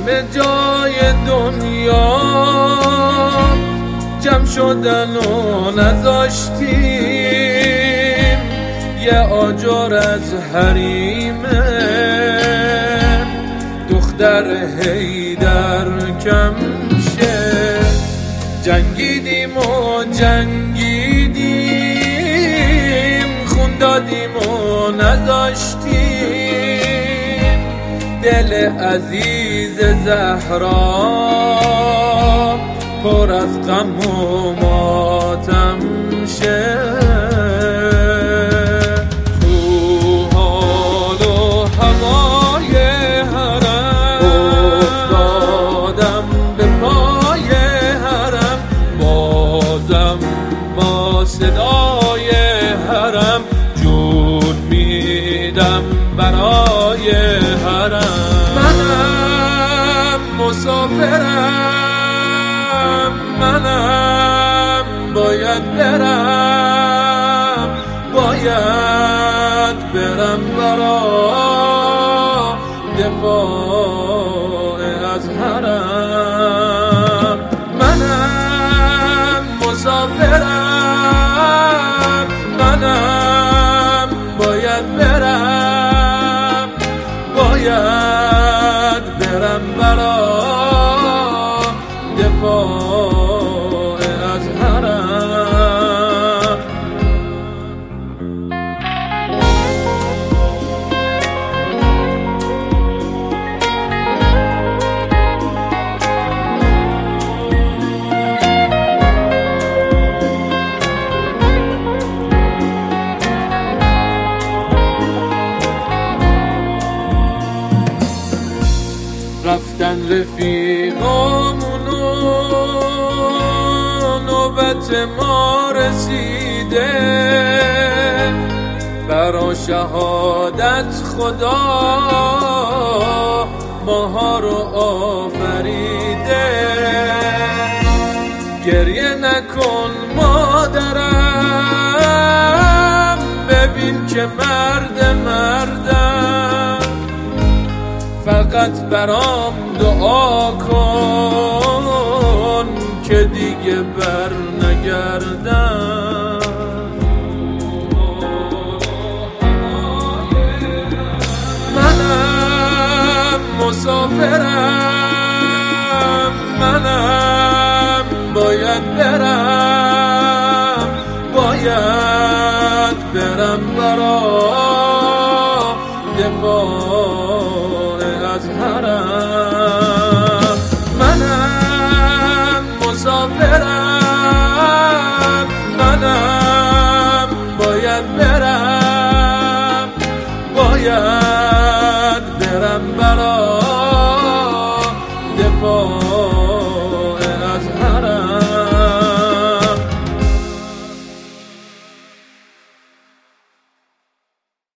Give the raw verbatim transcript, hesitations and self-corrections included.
همه جای دنیا جمع شدن و نذاشتیم یه آجر از حریمه دختر حیدر کم شه. جنگیدیم و جنگیدیم خون دادیم و نذاشتیم دل عزیز زهرا پر از غم و ماتم شه. صدای حرم جون میدم برای حرم. منم مسافرم منم باید برم باید برم برا دفاع از حرم. منم مسافرم منم باید برم باید برم برا دفاع از حرم. رفتن رفیقامون و نوبت ما رسیده برا شهادت خدا ماها رو آفریده. گریه نکن مادرم ببین که مرد مردم فقط برام دعا کن که دیگه بر نگردم. منم مسافرم منم باید برم باید برم برا دفاع از حرم. منم مسافرم منم باید برم باید برم برا